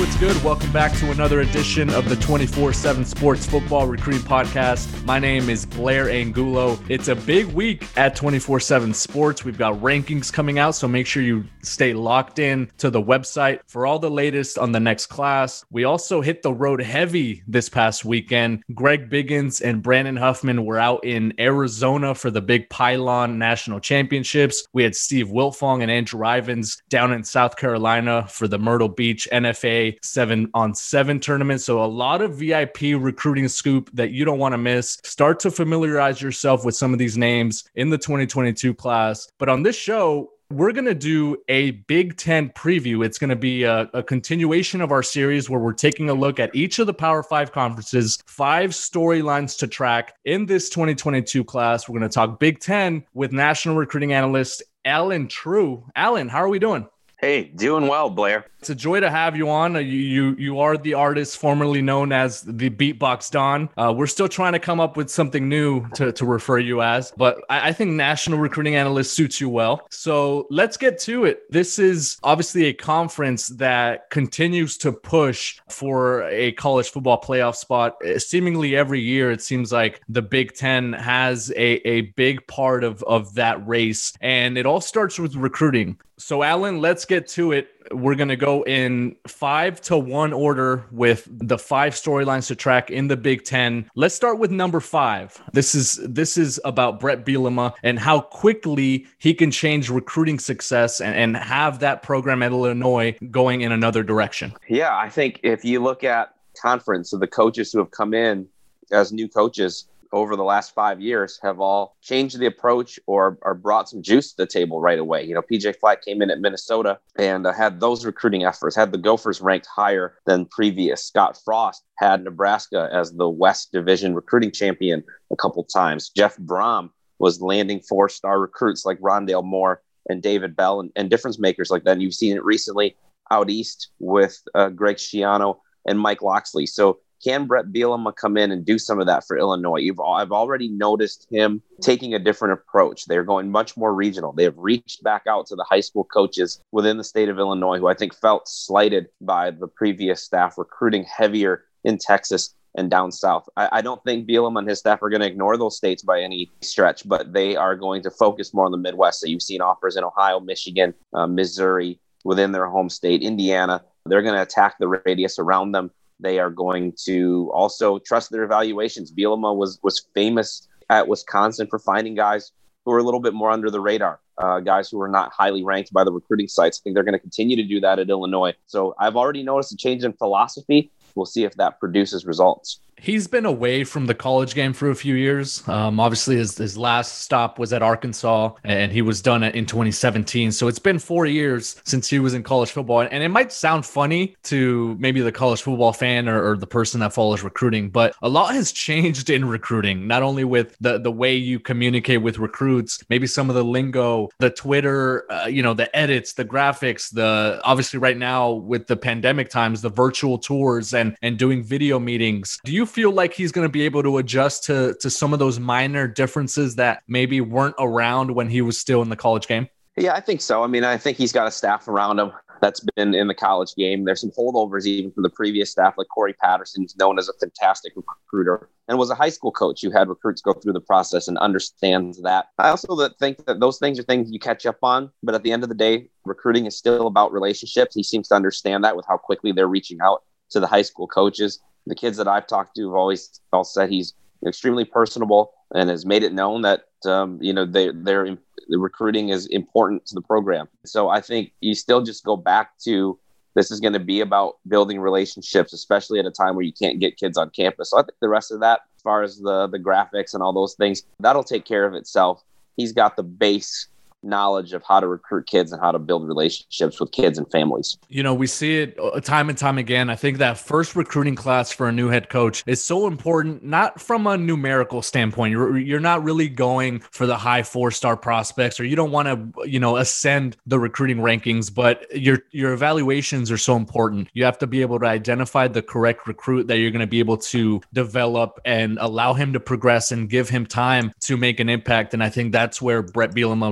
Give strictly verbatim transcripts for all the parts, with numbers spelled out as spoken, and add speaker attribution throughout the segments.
Speaker 1: what's good? Welcome back to another edition of the twenty-four seven Sports Football Recruiting Podcast. My name is Blair Angulo. It's a big week at twenty-four seven Sports. We've got rankings coming out, so make sure you stay locked in to the website for all the latest on the next class. We also hit the road heavy this past weekend. Greg Biggins and Brandon Huffman were out in Arizona for the Big Pylon National Championships. We had Steve Wiltfong and Andrew Ivins down in South Carolina for the Myrtle Beach N F A seven on seven tournament. So a lot of V I P recruiting scoop that you don't want to miss. Start to familiarize yourself with some of these names in the twenty twenty-two class. But on this show, we're going to do a Big Ten preview. It's going to be a, a continuation of our series where we're taking a look at each of the Power Five conferences, five storylines to track in this twenty twenty-two class. We're going to talk Big Ten with national recruiting analyst Alan True. Alan, how are we doing?
Speaker 2: Hey, doing well, Blair.
Speaker 1: It's a joy to have you on. You you, you are the artist formerly known as the Beatbox Don. Uh, we're still trying to come up with something new to, to refer you as, but I, I think national recruiting analyst suits you well. So let's get to it. This is obviously a conference that continues to push for a college football playoff spot. Seemingly every year, it seems like the Big Ten has a, a big part of, of that race, and it all starts with recruiting. So, Alan, let's get to it. We're going to go in five to one order with the five storylines to track in the Big Ten. Let's start with number five. This is this is about Bret Bielema and how quickly he can change recruiting success and, and have that program at Illinois going in another direction.
Speaker 2: Yeah, I think if you look at conference of the coaches who have come in as new coaches over the last five years have all changed the approach or, or brought some juice to the table right away. You know, P J Flack came in at Minnesota and uh, had those recruiting efforts, had the Gophers ranked higher than previous. Scott Frost had Nebraska as the West Division recruiting champion a couple times. Jeff Brom was landing four-star recruits like Rondale Moore and David Bell and, and difference makers like that. And you've seen it recently out east with uh, Greg Schiano and Mike Loxley. So can Bret Bielema come in and do some of that for Illinois? You've, I've already noticed him taking a different approach. They're going much more regional. They have reached back out to the high school coaches within the state of Illinois, who I think felt slighted by the previous staff recruiting heavier in Texas and down south. I, I don't think Bielema and his staff are going to ignore those states by any stretch, but they are going to focus more on the Midwest. So you've seen offers in Ohio, Michigan, uh, Missouri, within their home state, Indiana. They're going to attack the radius around them. They are going to also trust their evaluations. Bielema was was famous at Wisconsin for finding guys who are a little bit more under the radar, uh, guys who are not highly ranked by the recruiting sites. I think they're going to continue to do that at Illinois. So I've already noticed a change in philosophy. We'll see if that produces results.
Speaker 1: He's been away from the college game for a few years. Um, obviously, his, his last stop was at Arkansas, and he was done in twenty seventeen. So it's been four years since he was in college football. And it might sound funny to maybe the college football fan or, or the person that follows recruiting, but a lot has changed in recruiting, not only with the, the way you communicate with recruits, maybe some of the lingo, the Twitter, uh, you know, the edits, the graphics, the obviously right now with the pandemic times, the virtual tours and, and doing video meetings. Do you feel like he's going to be able to adjust to to some of those minor differences that maybe weren't around when he was still in the college game?
Speaker 2: Yeah, I think so. I mean, I think he's got a staff around him that's been in the college game. There's some holdovers even from the previous staff, like Corey Patterson, who's known as a fantastic recruiter and was a high school coach who had recruits go through the process and understands that. I also think that those things are things you catch up on, but at the end of the day, recruiting is still about relationships. He seems to understand that with how quickly they're reaching out to the high school coaches. The kids that I've talked to have always all said he's extremely personable and has made it known that, um, you know, they, they're, the recruiting is important to the program. So I think you still just go back to this is going to be about building relationships, especially at a time where you can't get kids on campus. So I think the rest of that, as far as the, the graphics and all those things, that'll take care of itself. He's got the base knowledge of how to recruit kids and how to build relationships with kids and families.
Speaker 1: You know, we see it time and time again. I think that first recruiting class for a new head coach is so important, not from a numerical standpoint. You're, you're not really going for the high four-star prospects, or you don't want to, you know, ascend the recruiting rankings, but your, your evaluations are so important. You have to be able to identify the correct recruit that you're going to be able to develop and allow him to progress and give him time to make an impact. And I think that's where Bret Bielema really has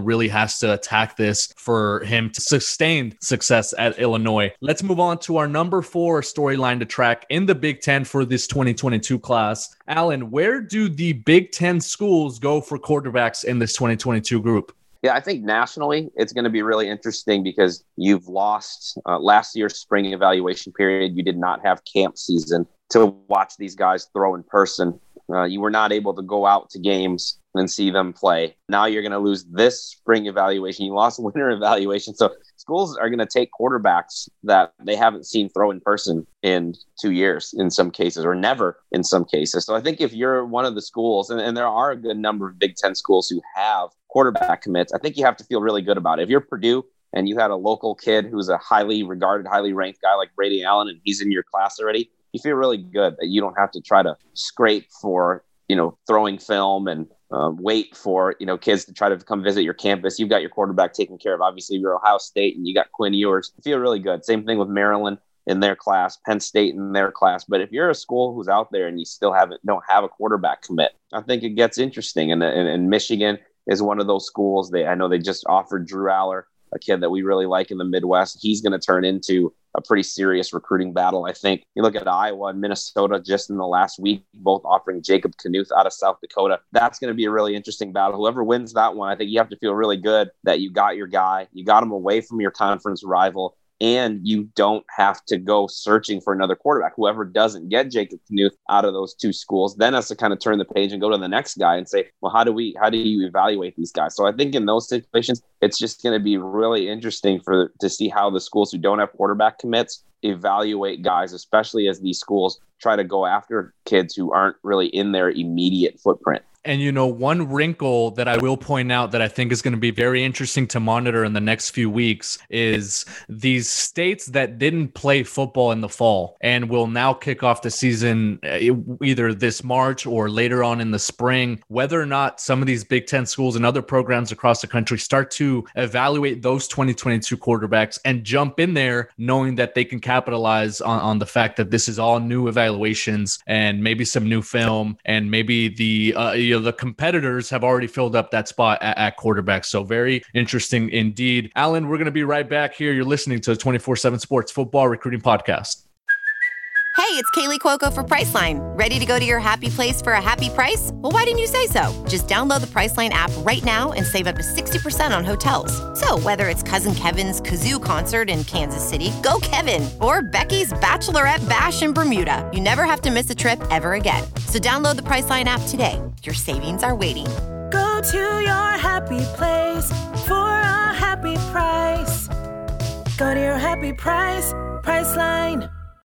Speaker 1: has to attack this for him to sustain success at Illinois. Let's move on to our number four storyline to track in the Big Ten for this twenty twenty-two class. Alan, where do the Big Ten schools go for quarterbacks in this twenty twenty-two group?
Speaker 2: Yeah, I think nationally it's going to be really interesting because you've lost uh, last year's spring evaluation period. You did not have camp season to watch these guys throw in person. Uh, you were not able to go out to games and see them play. Now you're going to lose this spring evaluation. You lost winter evaluation. So schools are going to take quarterbacks that they haven't seen throw in person in two years in some cases, or never in some cases. So I think if you're one of the schools, and, and there are a good number of Big Ten schools who have quarterback commits, I think you have to feel really good about it. If you're Purdue and you had a local kid who's a highly regarded, highly ranked guy like Brady Allen, and he's in your class already, you feel really good that you don't have to try to scrape for, you know, throwing film and um, wait for, you know, kids to try to come visit your campus. You've got your quarterback taken care of. Obviously, you're Ohio State and you got Quinn Ewers. You feel really good. Same thing with Maryland in their class, Penn State in their class. But if you're a school who's out there and you still haven't don't have a quarterback commit, I think it gets interesting. And, and, and Michigan is one of those schools. They I know they just offered Drew Aller, a kid that we really like in the Midwest. He's going to turn into a pretty serious recruiting battle. I think you look at Iowa and Minnesota just in the last week, both offering Jacob Knuth out of South Dakota. That's going to be a really interesting battle. Whoever wins that one, I think you have to feel really good that you got your guy, you got him away from your conference rival, and you don't have to go searching for another quarterback. Whoever doesn't get Jacob Knuth out of those two schools then has to kind of turn the page and go to the next guy and say, well, how do we, how do you evaluate these guys? So I think in those situations, it's just going to be really interesting for to see how the schools who don't have quarterback commits evaluate guys, especially as these schools try to go after kids who aren't really in their immediate footprint.
Speaker 1: And, you know, one wrinkle that I will point out that I think is going to be very interesting to monitor in the next few weeks is these states that didn't play football in the fall and will now kick off the season either this March or later on in the spring, whether or not some of these Big Ten schools and other programs across the country start to evaluate those twenty twenty-two quarterbacks and jump in there knowing that they can capitalize on, on the fact that this is all new evaluations and maybe some new film and maybe the, uh, you know, the competitors have already filled up that spot at, at quarterback. So very interesting indeed. Alan, we're going to be right back here. You're listening to the twenty-four seven Sports Football Recruiting Podcast.
Speaker 3: Hey, it's Kaylee Cuoco for Priceline. Ready to go to your happy place for a happy price? Well, why didn't you say so? Just download the Priceline app right now and save up to sixty percent on hotels. So whether it's Cousin Kevin's Kazoo Concert in Kansas City, go Kevin, or Becky's Bachelorette Bash in Bermuda, you never have to miss a trip ever again. So download the Priceline app today. Your savings are waiting.
Speaker 4: Go to your happy place for a happy price. Go to your happy price, Priceline.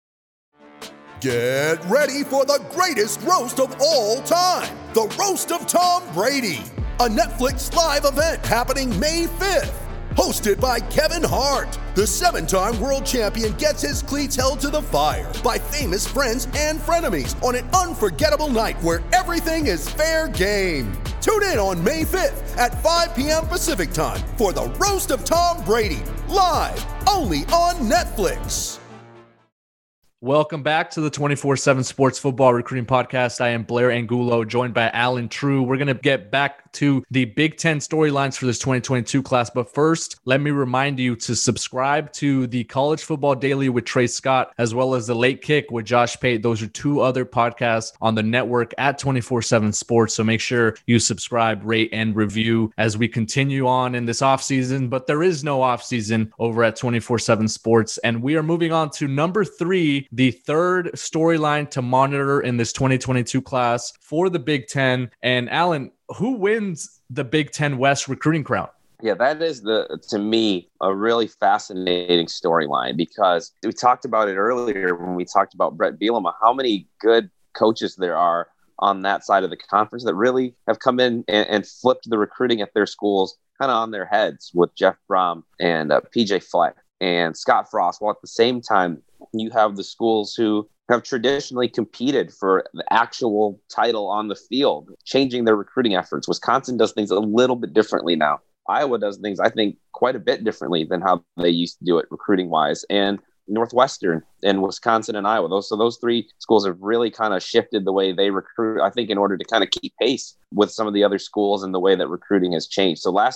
Speaker 5: Get ready for the greatest roast of all time, the Roast of Tom Brady, a Netflix live event happening May fifth. Hosted by Kevin Hart, the seven-time world champion gets his cleats held to the fire by famous friends and frenemies on an unforgettable night where everything is fair game. Tune in on May fifth at five p.m. Pacific time for the Roast of Tom Brady, live only on Netflix.
Speaker 1: Welcome back to the twenty-four seven Sports Football Recruiting Podcast. I am Blair Angulo, joined by Alan True. We're going to get back to the Big Ten storylines for this twenty twenty-two class. But first, let me remind you to subscribe to the College Football Daily with Trey Scott, as well as the Late Kick with Josh Pate. Those are two other podcasts on the network at twenty-four seven Sports. So make sure you subscribe, rate, and review as we continue on in this offseason. But there is no offseason over at twenty-four seven Sports. And we are moving on to number three, the third storyline to monitor in this twenty twenty-two class for the Big Ten. And Alan, who wins the Big Ten West recruiting crown?
Speaker 2: Yeah, that is, the to me, a really fascinating storyline because we talked about it earlier when we talked about Brett Bielema, how many good coaches there are on that side of the conference that really have come in and, and flipped the recruiting at their schools kind of on their heads with Jeff Brom and uh, P J Fleck and Scott Frost, while at the same time you have the schools who have traditionally competed for the actual title on the field, changing their recruiting efforts. Wisconsin does things a little bit differently now. Iowa does things, I think, quite a bit differently than how they used to do it recruiting-wise. And Northwestern and Wisconsin and Iowa, those so those three schools have really kind of shifted the way they recruit, I think, in order to kind of keep pace with some of the other schools and the way that recruiting has changed. So last year,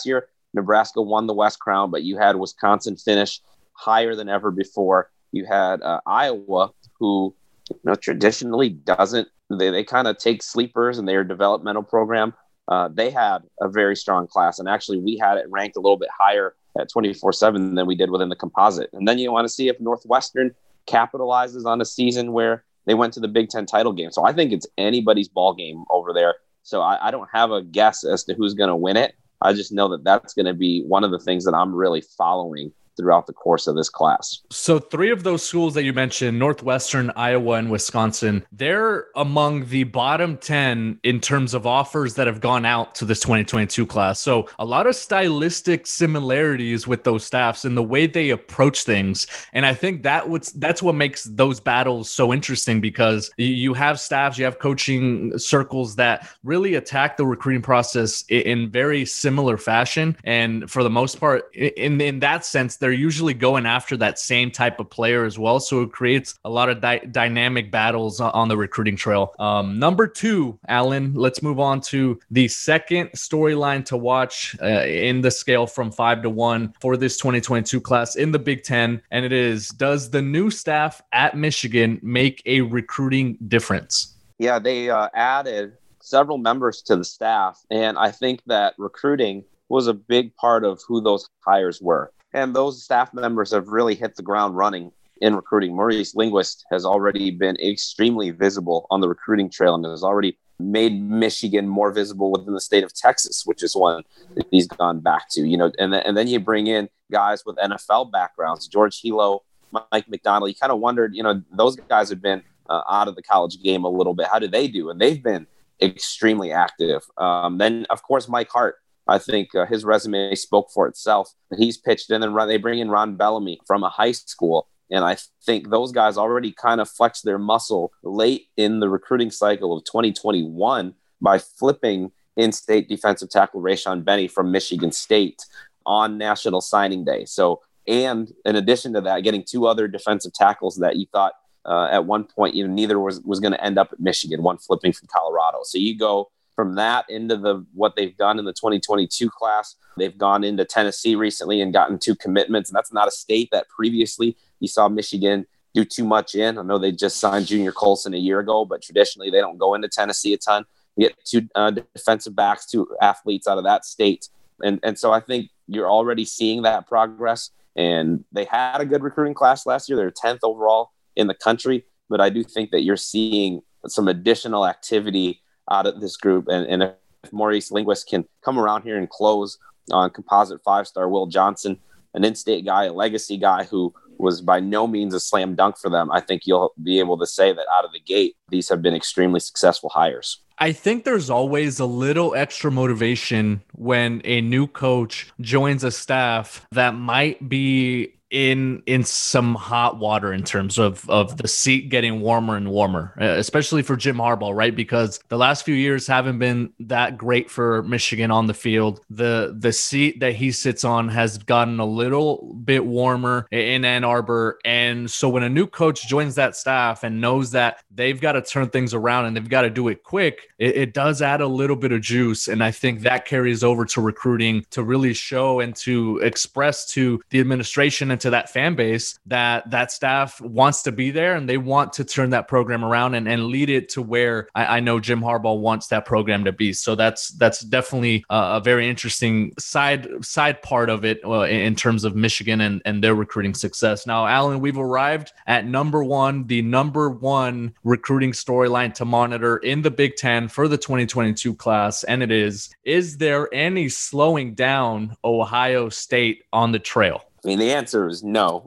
Speaker 2: Nebraska won the West Crown, but you had Wisconsin finish higher than ever before. You had uh, Iowa, who you know, traditionally doesn't, they, they kind of take sleepers in their developmental program. Uh, they had a very strong class. And actually, we had it ranked a little bit higher at twenty-four seven than we did within the composite. And then you want to see if Northwestern capitalizes on a season where they went to the Big Ten title game. So I think it's anybody's ball game over there. So I, I don't have a guess as to who's going to win it. I just know that that's going to be one of the things that I'm really following throughout the course of this class.
Speaker 1: So three of those schools that you mentioned, Northwestern, Iowa, and Wisconsin, they're among the bottom ten in terms of offers that have gone out to this twenty twenty-two class. So a lot of stylistic similarities with those staffs and the way they approach things. And I think that what's, that's what makes those battles so interesting, because you have staffs, you have coaching circles that really attack the recruiting process in very similar fashion. And for the most part, in, in that sense, they're usually going after that same type of player as well. So it creates a lot of di- dynamic battles on the recruiting trail. Um, number two, Alan, let's move on to the second storyline to watch uh, in the scale from five to one for this twenty twenty-two class in the Big Ten. And it is, does the new staff at Michigan make a recruiting difference?
Speaker 2: Yeah, they uh, added several members to the staff. And I think that recruiting was a big part of who those hires were. And those staff members have really hit the ground running in recruiting. Maurice Linguist has already been extremely visible on the recruiting trail and has already made Michigan more visible within the state of Texas, which is one that he's gone back to. You know, and then, and then you bring in guys with N F L backgrounds, George Hilo, Mike McDonald. You kind of wondered, you know, those guys have been uh, out of the college game a little bit. How do they do? And they've been extremely active. Um, then, of course, Mike Hart. I think uh, his resume spoke for itself. He's pitched in, and run, they bring in Ron Bellamy from a high school. And I think those guys already kind of flexed their muscle late in the recruiting cycle of twenty twenty-one by flipping in-state defensive tackle Rayshon Benny from Michigan State on National Signing Day. So, and in addition to that, getting two other defensive tackles that you thought uh, at one point, you know, neither was, was going to end up at Michigan, one flipping from Colorado. So you go from that into the what they've done in the twenty twenty-two class. They've gone into Tennessee recently and gotten two commitments, and that's not a state that previously you saw Michigan do too much in. I know they just signed Junior Colson a year ago, but traditionally they don't go into Tennessee a ton. You get two uh, defensive backs, two athletes out of that state. And, and so I think you're already seeing that progress, and they had a good recruiting class last year. They're tenth overall in the country, but I do think that you're seeing some additional activity out of this group. And, and if Maurice Linguist can come around here and close on composite five-star Will Johnson, an in-state guy, a legacy guy who was by no means a slam dunk for them, I think you'll be able to say that out of the gate, these have been extremely successful hires.
Speaker 1: I think there's always a little extra motivation when a new coach joins a staff that might be in in some hot water in terms of of the seat getting warmer and warmer, especially for Jim Harbaugh, right? Because the last few years haven't been that great for Michigan on the field. The the seat that he sits on has gotten a little bit warmer in Ann Arbor. And so when a new coach joins that staff and knows that they've got to turn things around and they've got to do it quick, it, it does add a little bit of juice. And I think that carries over to recruiting to really show and to express to the administration and to that fan base that that staff wants to be there and they want to turn that program around and, and lead it to where I, I know Jim Harbaugh wants that program to be. So that's that's definitely a, a very interesting side side part of it uh, in, in terms of Michigan and, and their recruiting success. Now, Alan, we've arrived at number one, the number one recruiting storyline to monitor in the Big Ten for the twenty twenty-two class, and it is, is there any slowing down Ohio State on the trail?
Speaker 2: I mean, the answer is no.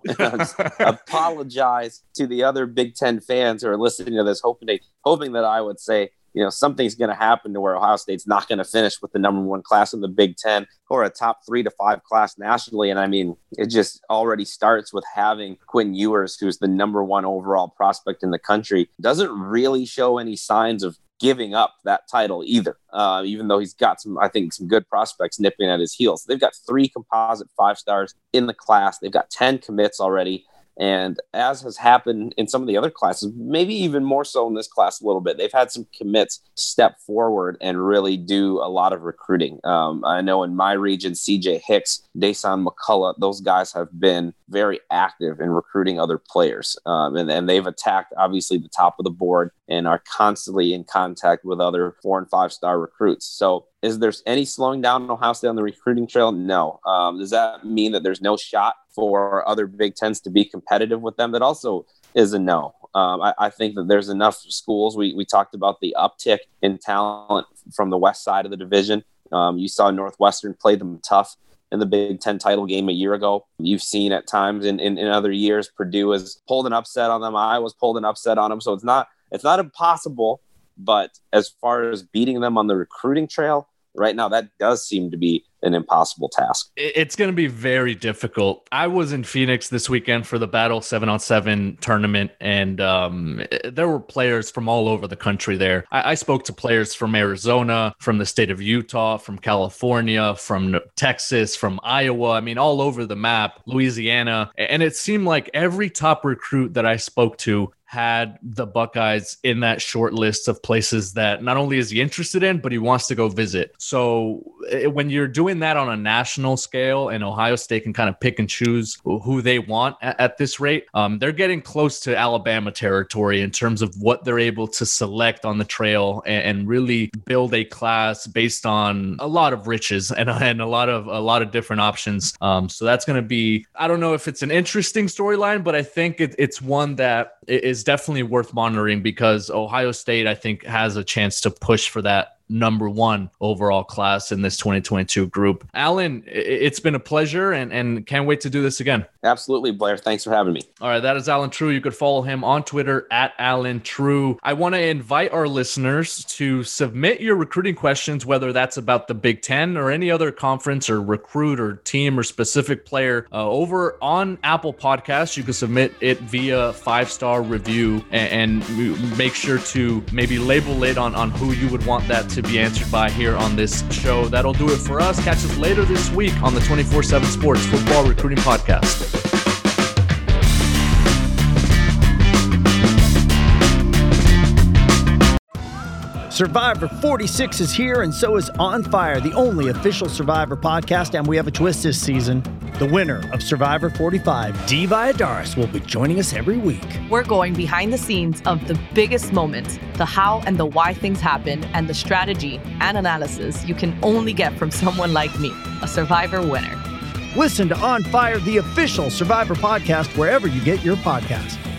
Speaker 2: Apologize to the other Big Ten fans who are listening to this, hoping they, hoping that I would say, you know, something's going to happen to where Ohio State's not going to finish with the number one class in the Big Ten or a top three to five class nationally. And I mean, it just already starts with having Quinn Ewers, who's the number one overall prospect in the country, doesn't really show any signs of giving up that title either, uh, even though he's got some, I think, some good prospects nipping at his heels. They've got three composite five stars in the class. They've got ten commits already. And as has happened in some of the other classes, maybe even more so in this class a little bit, they've had some commits step forward and really do a lot of recruiting. Um, I know in my region, C J Hicks, Dason McCullough, those guys have been very active in recruiting other players. Um, and, and they've attacked, obviously, the top of the board and are constantly in contact with other four and five star recruits. So is there any slowing down in Ohio State on the recruiting trail? No. Um, does that mean that there's no shot for other Big Tens to be competitive with them? That also is a no. Um, I, I think that there's enough schools. We we talked about the uptick in talent from the west side of the division. Um, you saw Northwestern play them tough in the Big Ten title game a year ago. You've seen at times in, in, in other years, Purdue has pulled an upset on them. Iowa's pulled an upset on them. So it's not it's not impossible. But as far as beating them on the recruiting trail, right now, that does seem to be an impossible task.
Speaker 1: It's going to be very difficult. I was in Phoenix this weekend for the Battle seven on seven tournament, and um, there were players from all over the country there. I, I spoke to players from Arizona, from the state of Utah, from California, from Texas, from Iowa. I mean, all over the map, Louisiana. And it seemed like every top recruit that I spoke to had the Buckeyes in that short list of places that not only is he interested in, but he wants to go visit. So when you're doing that on a national scale and Ohio State can kind of pick and choose who they want at, at this rate, um, they're getting close to Alabama territory in terms of what they're able to select on the trail and, and really build a class based on a lot of riches and, and a lot of a lot of different options. Um, so that's going to be, I don't know if it's an interesting storyline, but I think it, it's one that is definitely worth monitoring because Ohio State, I think, has a chance to push for that number one overall class in this twenty twenty-two group. Alan, it's been a pleasure and, and can't wait to do this again.
Speaker 2: Absolutely, Blair. Thanks for having me.
Speaker 1: All right. That is Alan True. You could follow him on Twitter at Alan True. I want to invite our listeners to submit your recruiting questions, whether that's about the Big Ten or any other conference or recruit or team or specific player uh, over on Apple Podcasts. You can submit it via five-star review and, and make sure to maybe label it on, on who you would want that to be answered by here on this show. That'll do it for us. Catch us later this week on the twenty-four seven Sports Football Recruiting Podcast.
Speaker 6: Survivor forty-six is here, and so is On Fire, the only official Survivor podcast, and we have a twist this season. The winner of Survivor forty-five, Dee Valladares, will be joining us every week.
Speaker 7: We're going behind the scenes of the biggest moments, the how and the why things happen, and the strategy and analysis you can only get from someone like me, a Survivor winner.
Speaker 6: Listen to On Fire, the official Survivor podcast, wherever you get your podcasts.